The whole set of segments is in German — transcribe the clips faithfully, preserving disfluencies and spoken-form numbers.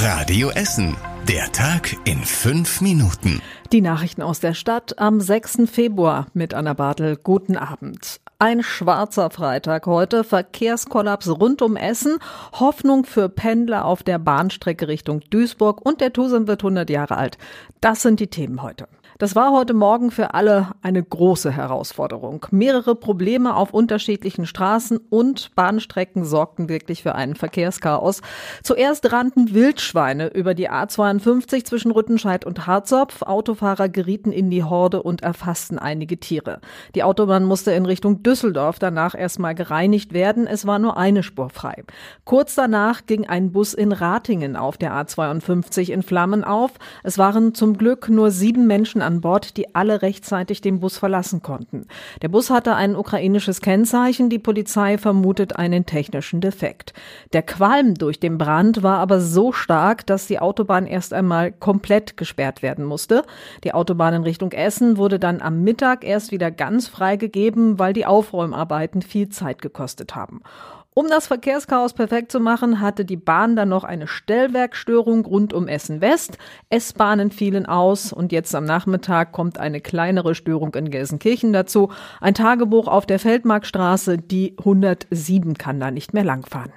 Radio Essen. Der Tag in fünf Minuten. Die Nachrichten aus der Stadt am sechsten Februar mit Anna Bartel. Guten Abend. Ein schwarzer Freitag heute, Verkehrskollaps rund um Essen, Hoffnung für Pendler auf der Bahnstrecke Richtung Duisburg und der Tusem wird hundert Jahre alt. Das sind die Themen heute. Das war heute Morgen für alle eine große Herausforderung. Mehrere Probleme auf unterschiedlichen Straßen und Bahnstrecken sorgten wirklich für einen Verkehrschaos. Zuerst rannten Wildschweine über die A zweiundfünfzig zwischen Rüttenscheid und Harzopf. Autofahrer gerieten in die Horde und erfassten einige Tiere. Die Autobahn musste in Richtung Düsseldorf danach erstmal gereinigt werden. Es war nur eine Spur frei. Kurz danach ging ein Bus in Ratingen auf der A zweiundfünfzig in Flammen auf. Es waren zum Glück nur sieben Menschen an Bord, die alle rechtzeitig den Bus verlassen konnten. Der Bus hatte ein ukrainisches Kennzeichen, die Polizei vermutet einen technischen Defekt. Der Qualm durch den Brand war aber so stark, dass die Autobahn erst einmal komplett gesperrt werden musste. Die Autobahn in Richtung Essen wurde dann am Mittag erst wieder ganz freigegeben, weil die Aufräumarbeiten viel Zeit gekostet haben. Um das Verkehrschaos perfekt zu machen, hatte die Bahn dann noch eine Stellwerkstörung rund um Essen West. S-Bahnen fielen aus und jetzt am Nachmittag kommt eine kleinere Störung in Gelsenkirchen dazu. Ein Tagebuch auf der Feldmarkstraße, die hundertsieben kann da nicht mehr langfahren.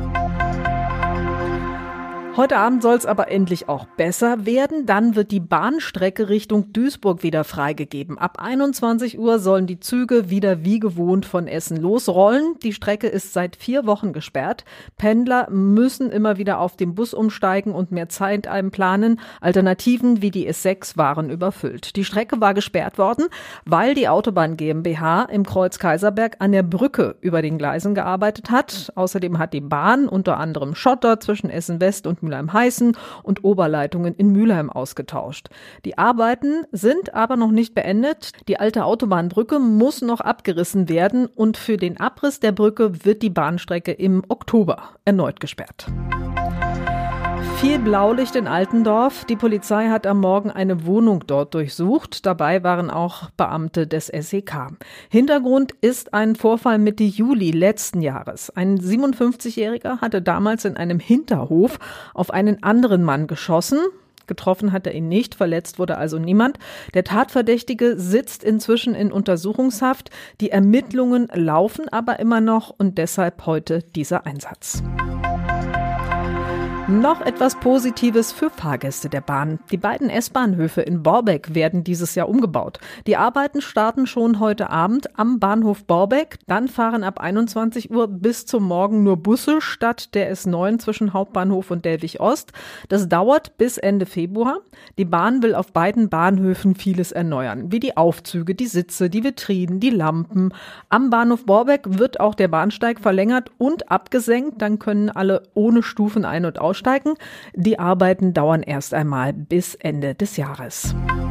Heute Abend soll es aber endlich auch besser werden. Dann wird die Bahnstrecke Richtung Duisburg wieder freigegeben. Ab einundzwanzig Uhr sollen die Züge wieder wie gewohnt von Essen losrollen. Die Strecke ist seit vier Wochen gesperrt. Pendler müssen immer wieder auf den Bus umsteigen und mehr Zeit einplanen. Alternativen wie die S sechs waren überfüllt. Die Strecke war gesperrt worden, weil die Autobahn GmbH im Kreuz Kaiserberg an der Brücke über den Gleisen gearbeitet hat. Außerdem hat die Bahn unter anderem Schotter zwischen Essen West und Mülheim-Heißen und Oberleitungen in Mülheim ausgetauscht. Die Arbeiten sind aber noch nicht beendet. Die alte Autobahnbrücke muss noch abgerissen werden und für den Abriss der Brücke wird die Bahnstrecke im Oktober erneut gesperrt. Viel Blaulicht in Altendorf. Die Polizei hat am Morgen eine Wohnung dort durchsucht. Dabei waren auch Beamte des S E K. Hintergrund ist ein Vorfall Mitte Juli letzten Jahres. Ein siebenundfünfzigjähriger hatte damals in einem Hinterhof auf einen anderen Mann geschossen. Getroffen hat er ihn nicht, verletzt wurde also niemand. Der Tatverdächtige sitzt inzwischen in Untersuchungshaft. Die Ermittlungen laufen aber immer noch und deshalb heute dieser Einsatz. Noch etwas Positives für Fahrgäste der Bahn. Die beiden S-Bahnhöfe in Borbeck werden dieses Jahr umgebaut. Die Arbeiten starten schon heute Abend am Bahnhof Borbeck. Dann fahren ab einundzwanzig Uhr bis zum Morgen nur Busse statt der S neun zwischen Hauptbahnhof und Delwig Ost. Das dauert bis Ende Februar. Die Bahn will auf beiden Bahnhöfen vieles erneuern, wie die Aufzüge, die Sitze, die Vitrinen, die Lampen. Am Bahnhof Borbeck wird auch der Bahnsteig verlängert und abgesenkt. Dann können alle ohne Stufen ein- und aussteigen. Die Arbeiten dauern erst einmal bis Ende des Jahres.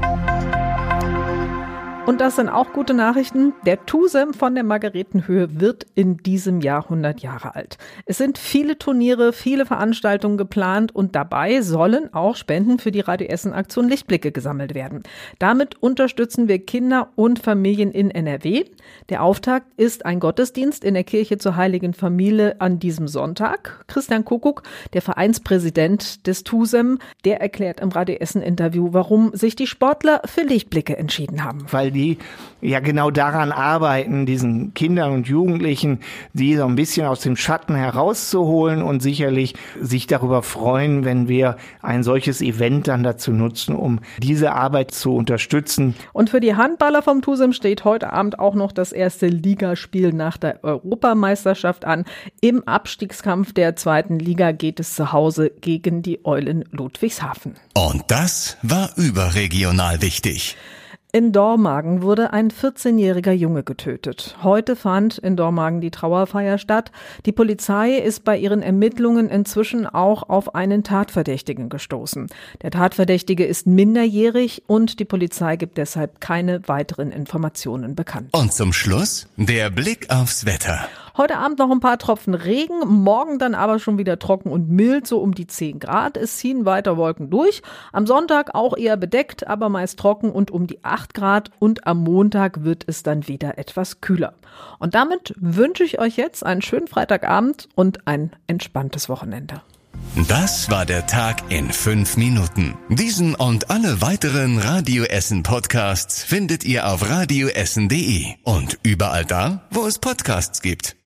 Und das sind auch gute Nachrichten. Der Tusem von der Margaretenhöhe wird in diesem Jahr hundert Jahre alt. Es sind viele Turniere, viele Veranstaltungen geplant und dabei sollen auch Spenden für die Radio Essen Aktion Lichtblicke gesammelt werden. Damit unterstützen wir Kinder und Familien in N R W. Der Auftakt ist ein Gottesdienst in der Kirche zur Heiligen Familie an diesem Sonntag. Christian Kuckuck, der Vereinspräsident des Tusem, der erklärt im Radio Essen Interview, warum sich die Sportler für Lichtblicke entschieden haben. Weil die ja genau daran arbeiten, diesen Kindern und Jugendlichen, die so ein bisschen aus dem Schatten herauszuholen und sicherlich sich darüber freuen, wenn wir ein solches Event dann dazu nutzen, um diese Arbeit zu unterstützen. Und für die Handballer vom Tusem steht heute Abend auch noch das erste Ligaspiel nach der Europameisterschaft an. Im Abstiegskampf der zweiten Liga geht es zu Hause gegen die Eulen Ludwigshafen. Und das war überregional wichtig. In Dormagen wurde ein vierzehnjähriger Junge getötet. Heute fand in Dormagen die Trauerfeier statt. Die Polizei ist bei ihren Ermittlungen inzwischen auch auf einen Tatverdächtigen gestoßen. Der Tatverdächtige ist minderjährig und die Polizei gibt deshalb keine weiteren Informationen bekannt. Und zum Schluss der Blick aufs Wetter. Heute Abend noch ein paar Tropfen Regen, morgen dann aber schon wieder trocken und mild, so um die zehn Grad. Es ziehen weiter Wolken durch. Am Sonntag auch eher bedeckt, aber meist trocken und um die acht Grad. Und am Montag wird es dann wieder etwas kühler. Und damit wünsche ich euch jetzt einen schönen Freitagabend und ein entspanntes Wochenende. Das war der Tag in fünf Minuten. Diesen und alle weiteren Radio Essen Podcasts findet ihr auf radioessen punkt de und überall da, wo es Podcasts gibt.